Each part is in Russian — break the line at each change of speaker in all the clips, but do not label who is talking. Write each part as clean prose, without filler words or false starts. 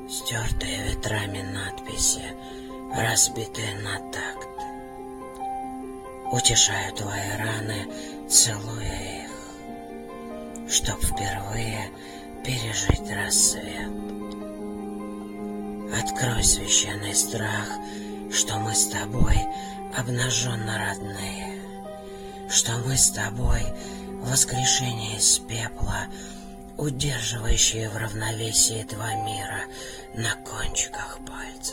Стертые ветрами надписи, разбитые на такт. Утешаю твои раны, целуя их, чтоб впервые пережить рассвет. Открой священный страх, что мы с тобой обнаженно родные, что мы с тобой воскрешение из пепла, удерживающие в равновесии два мира на кончиках пальцев.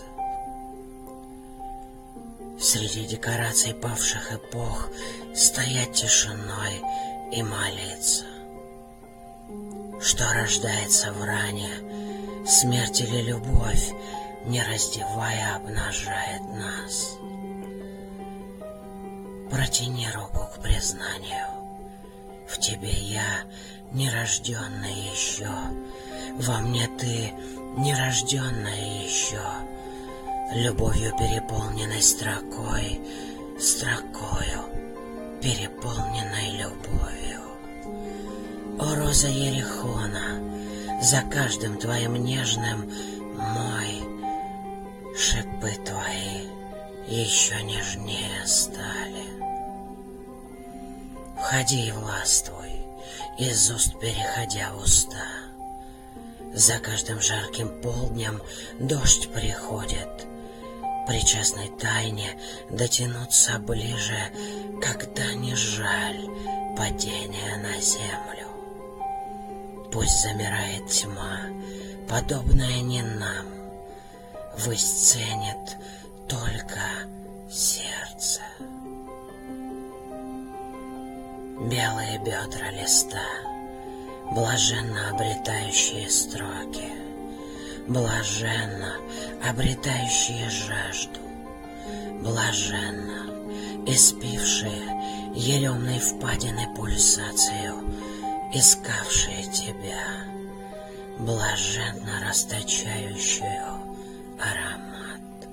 Среди декораций павших эпох стоять тишиной и молиться. Что рождается в ране, смерть или любовь, не раздевая, обнажает нас. Протяни руку к признанию. В тебе я, нерожденный еще, во мне ты, нерожденная еще, любовью переполненной строкой, строкою, переполненной любовью. О, роза Ерихона, за каждым твоим нежным мой, шипы твои еще нежнее стали. Входи и властвуй, из уст переходя в уста. За каждым жарким полднем дождь приходит, причастной тайне дотянуться ближе, когда не жаль падения на землю. Пусть замирает тьма, подобная не нам, ввысь ценит только сердце. Белые бедра листа, блаженно обретающие строки, блаженно обретающие жажду, блаженно испившие еремной впадины пульсацию, искавшие тебя, блаженно расточающую аромат.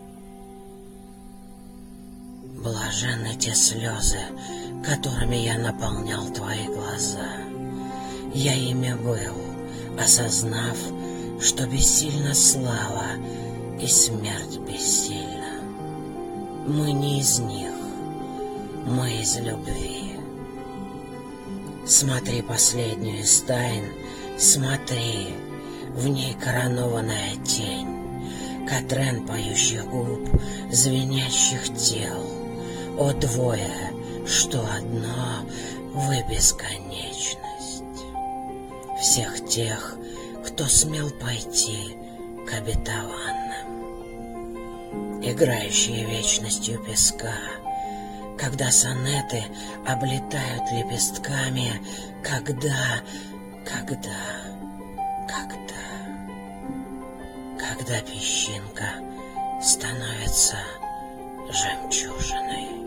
Блаженны те слезы, которыми я наполнял твои глаза. Я ими был, осознав, что бессильна слава и смерть бессильна. Мы не из них, мы из любви. Смотри последнюю из тайн, смотри, в ней коронованная тень, Катрен поющих губ, звенящих тел. О, двое, что одно, вы бесконечность. Всех тех, кто смел пойти к обетованным, играющие вечностью песка, когда сонеты облетают лепестками, когда песчинка становится жемчужиной.